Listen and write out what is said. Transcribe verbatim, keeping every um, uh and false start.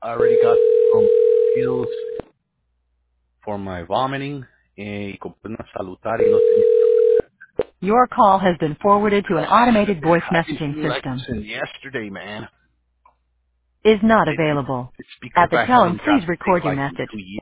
I already got some pills for my vomiting. Eh, y compré una salutaria y no tenía. Your call has been forwarded to an automated voice I've been messaging feeling like this system. since yesterday, man. Is not It's, available. it's because At the I tone, haven't please got the state record your license message. in two years.